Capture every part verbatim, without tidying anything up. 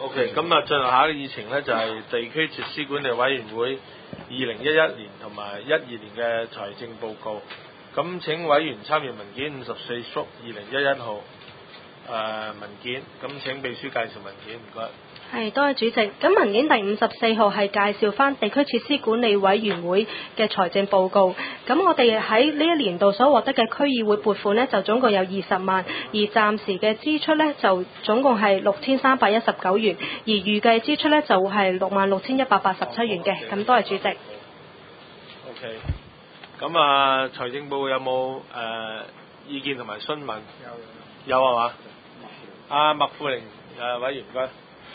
OK， 咁啊，進入下一個議程咧，就係、是、地區設施管理委員會二零一一年同埋一二年嘅財政報告。咁請委員參閱文件五十四幅二零一一號誒、呃、文件。咁請秘書介紹文件，唔該。 係，多謝主席。咁文件第五十四號係介紹翻地區設施管理委員會嘅財政報告。咁我哋喺呢一年度所獲得嘅區議會撥款呢，就總共有二十萬，而暫時嘅支出呢，就總共係六千三百一十九元，而預計支出呢，就係六萬六千一百八十七元嘅。咁多謝主席。 OK。咁啊，財政部有冇誒、呃、意見同埋詢問？有有。有係嘛？阿麥富玲誒委員唔該。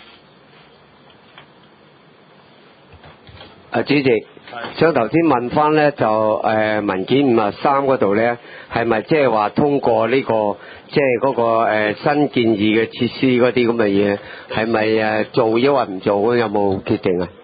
啊，主席，想頭先問翻咧，就誒、呃、文件五啊三嗰度咧，係咪即係話通過呢、這個即係嗰個、呃、新建議嘅設施嗰啲咁嘅嘢，係咪誒做抑或唔做？有冇決定啊？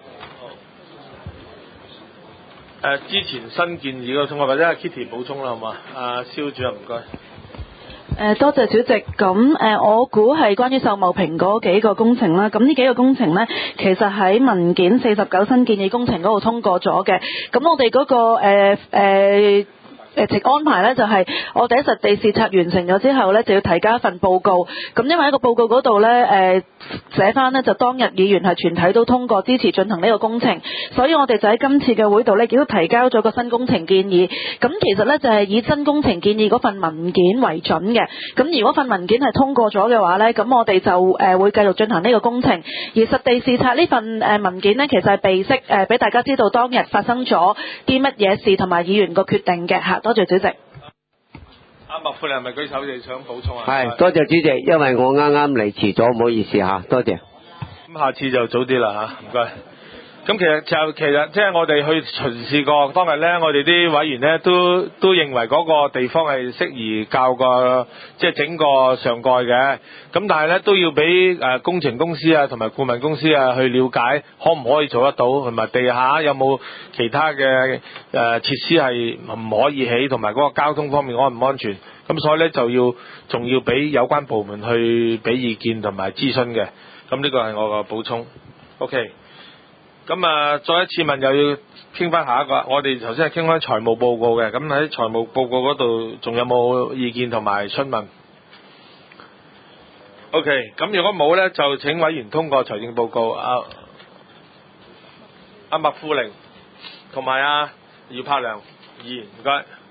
誒、呃，之前新建議嗰個通過，或者阿 Kitty 補充啦，好嘛？阿蕭主任唔該。 誒多謝主席，咁誒我估係關於秀茂坪嗰幾個工程啦，咁呢幾個工程呢，其實喺文件四十九新建議工程嗰度通過咗嘅，咁我哋嗰、嗰個誒誒。呃呃誒直安排呢，就係我哋喺實地視察完成咗之後呢，就要提交一份報告。咁因為喺個報告嗰度呢，誒寫翻呢，就當日議員係全體都通過支持進行呢個工程，所以我哋就喺今次嘅會度呢，亦都提交咗個新工程建議。咁其實呢，就係以新工程建議嗰份文件為準嘅。咁如果份文件係通過咗嘅話呢，咁我哋就誒會繼續進行呢個工程。而實地視察呢份誒文件呢，其實係備悉誒俾大家知道當日發生咗啲乜嘢事同埋議員個決定嘅嚇。多謝主席。 阿麥富玲係咪舉手你想補充啊？ 係，多謝主席，因為我啱啱嚟遲咗，唔好意思嚇，多謝。 咁下次就早啲啦嚇，唔該。咁其實就其實即係我哋去巡視過當日咧，我哋啲委員咧都都認為嗰個地方係適宜較個即係整個上蓋嘅。咁但係咧都要俾誒工程公司啊同埋顧問公司啊去了解可唔可以做得到，同埋地下有冇其他嘅誒、呃、設施係唔可以起，同埋嗰個交通方面安唔安全。咁所以咧就要仲要俾有關部門去俾意見同埋諮詢嘅。咁呢個係我個補充。OK。咁啊，再一次問又要傾翻下一個，我哋頭先係傾翻財務報告嘅，咁喺財務報告嗰度仲有冇意見同埋詢問 ？OK，咁如果冇咧，就請委員通過財政報告。阿阿麥富玲同埋阿姚柏良議員，唔該。